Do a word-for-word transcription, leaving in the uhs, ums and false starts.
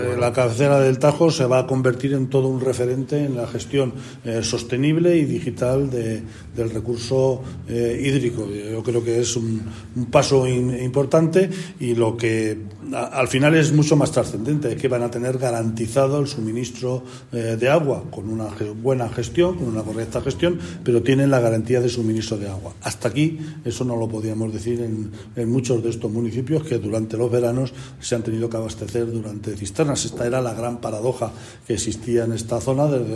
La cabecera del Tajo se va a convertir en todo un referente en la gestión eh, sostenible y digital de, del recurso eh, hídrico. Yo creo que es un, un paso in, importante y lo que a, al final es mucho más trascendente, es que van a tener garantizado el suministro eh, de agua con una buena gestión, con una correcta gestión, pero tienen la garantía de suministro de agua. Hasta aquí eso no lo podíamos decir en, en muchos de estos municipios que durante los veranos se han tenido que abastecer durante cisternas. Esta era la gran paradoja que existía en esta zona desde